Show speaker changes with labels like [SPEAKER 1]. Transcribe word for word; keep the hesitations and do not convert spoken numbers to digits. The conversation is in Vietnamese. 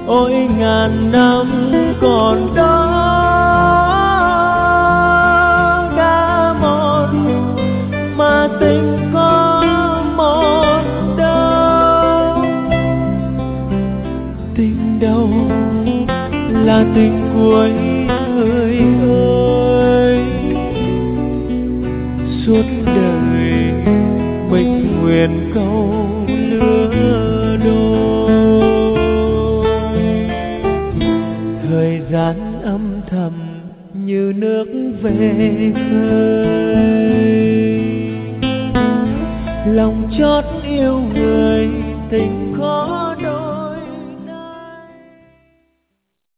[SPEAKER 1] ôi ngàn năm còn đó đã một mà tình có một đâu. Tình đâu là tình cuối người ơi, suốt đời mình nguyện câu lứa đôi. Thời gian âm thầm như nước về khơi, lòng chót yêu